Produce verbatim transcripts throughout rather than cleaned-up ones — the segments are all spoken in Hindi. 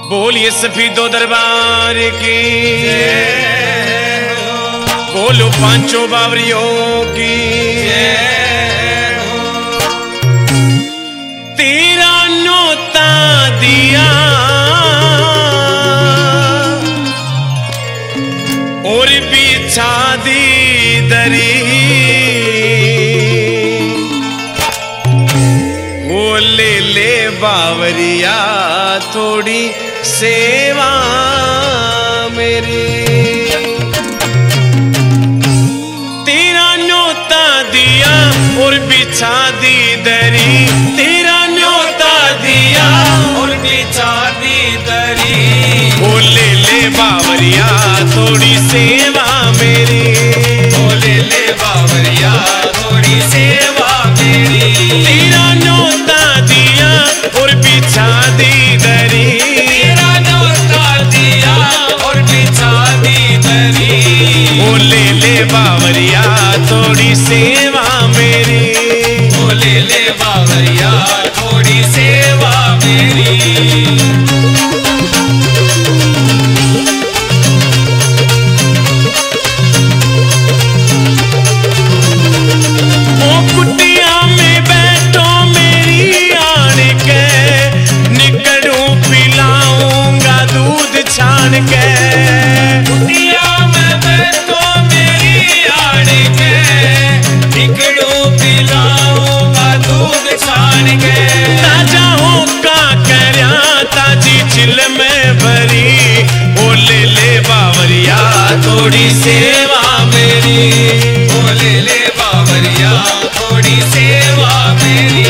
बोलिए सफीदो दरबार की, बोलो पांचों बावरियों की। तेरा नोता दिया और बिछा दी दरी, वो ले ले बावरिया थोड़ी सेवा मेरी। तेरा न्योता दिया और बिछा दी दरी, तेरा न्योता दिया और बिछा दी दरी, वो ले ले बावरिया थोड़ी सेवा मेरी, वो ले ले बावरिया थोड़ी सेवा मेरी। तेरा न्योता दिया और बिछा दी दरी, तेरा न्योता दिया और बिछा दी दरी, वो ले ले बावरिया थोड़ी सेवा मेरी, वो ले ले बावरिया थोड़ी सेवा मेरी। कुटिया में बैठो मेरी आड़ के, निकड़ू पिलाऊंगा दूध छान के। ताजा हो का करया ताजी चिल में भरी, वो ले ले बावरिया थोड़ी सेवा मेरी, वो ले ले बावरिया थोड़ी सेवा मेरी।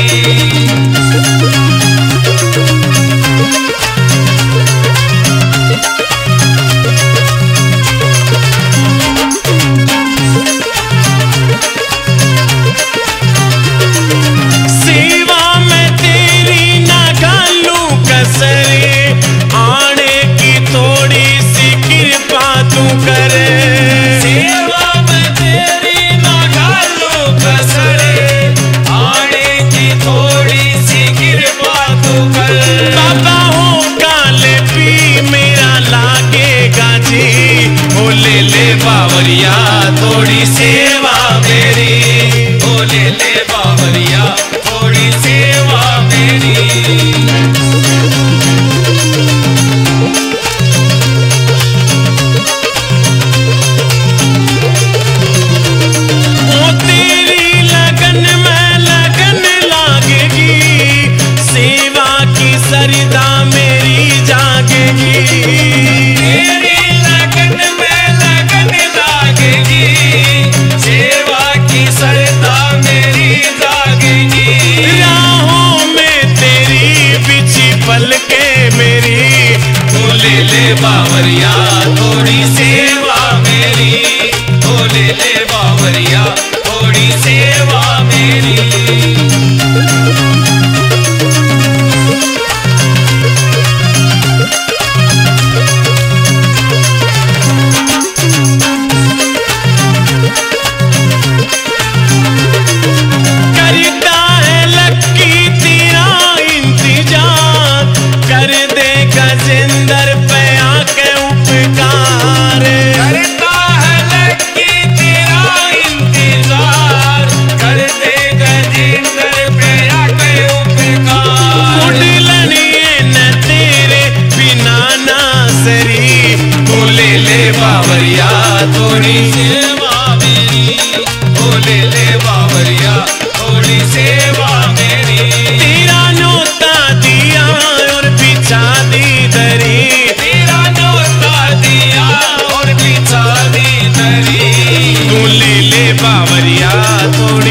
बावरिया थोड़ी सेवा मेरी, ओ ले ले बावरिया थोड़ी सेवा मेरी। ओ तेरी लगन में लगन लागेगी, सेवा की सरिता मेरी जागेगी। तेरी लगन में लगन लागेगी, सेवा की सरदा मेरी जागेगी। राहों में तेरी बिछी पलके मेरी, ओ ले ले बावरिया थोड़ी सेवा मेरी, ओ ले ले बावरिया थोड़ी सेवा मेरी। बावरिया थोड़ी सेवा मेरी, ओ ले ले बावरिया थोड़ी सेवा मेरी। तेरा न्योता दिया और बिछा दी दरी, तेरा न्योता दिया और बिछा दी दरी, तू ले ले बावरिया थोड़ी